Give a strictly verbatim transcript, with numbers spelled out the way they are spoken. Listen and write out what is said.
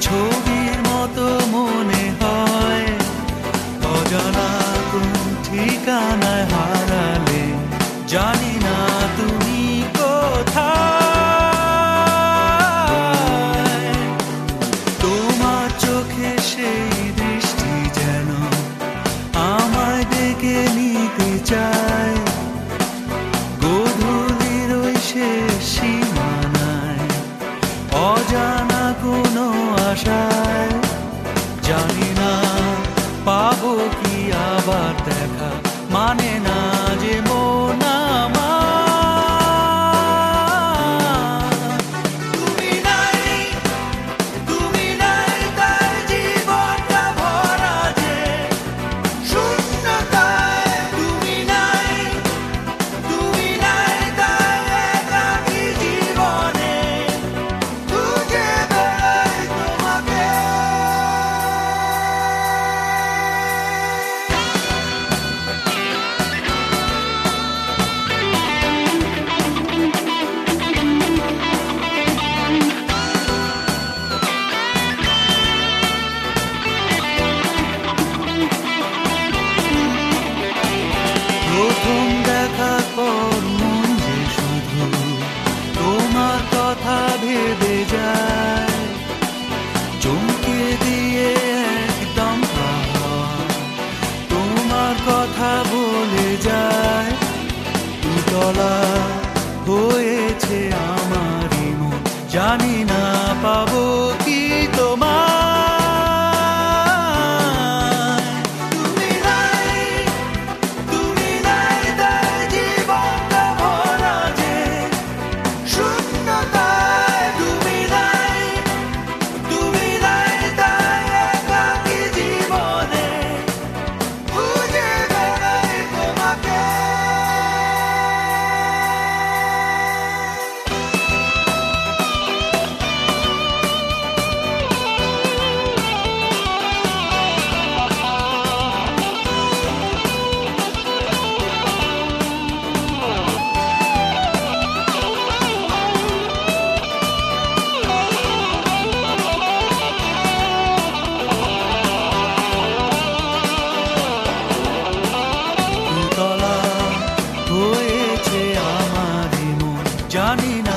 ছবির মতো মনে হয়, অজানা কোন ঠিকানায় হারালে, জানি না তুমি কোথায়। তোমার চোখে সেই দৃষ্টি যেন আমায় ডেকে নিতে চায়, গধূলির ওই শেষ সীমানায় অজানা কোনো আশায়। জানি না পাবো কি আবার দেখা, মানে না যে মন আমার। তুমি নাই, তুমি নাই, তাই জীবনটা ভরা যে শূন্যতায়। তুমি নাই, তুমি নাই, তাই একাকী জীবনে খুঁজে বেড়াই তোমাকে। প্রথম দেখার পর মন যে শুধু তোমার কথা ভেবে যায়, চমকে দিয়ে একদম হাওয়া তোমার কথা বলে যায়। উতলা হয়েছে আমারই মন, জানি না পাবো কি তোমায়। তুমি নাই, তুমি নাই, তাই জীবনটা ভরা যে শূন্যতায়। তুমি নাই, তুমি নাই, তাই একাকী জীবনে খুঁজে বেড়াই তোমাকে। উতলা হয়েছে আমারই মন, জানি না